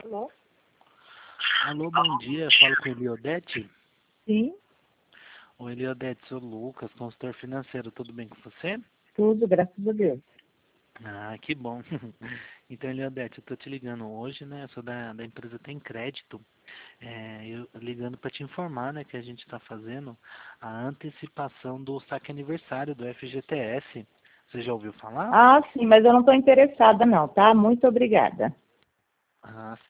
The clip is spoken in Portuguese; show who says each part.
Speaker 1: Alô?
Speaker 2: Alô, bom dia. Falo com Eliodete.
Speaker 1: Sim,
Speaker 2: Oi, Eliodete, sou o Lucas, consultor financeiro. Tudo bem com você?
Speaker 1: tudo, graças a Deus.
Speaker 2: Ah, que bom. Então, Eliodete, eu tô te ligando hoje, né? Eu sou da empresa Tem Crédito. Eu ligando para te informar, né, que a gente está fazendo a antecipação do saque aniversário do FGTS. Você já ouviu falar?
Speaker 1: Ah, sim, mas eu não estou interessada não, tá? Muito obrigada.
Speaker 2: Ah,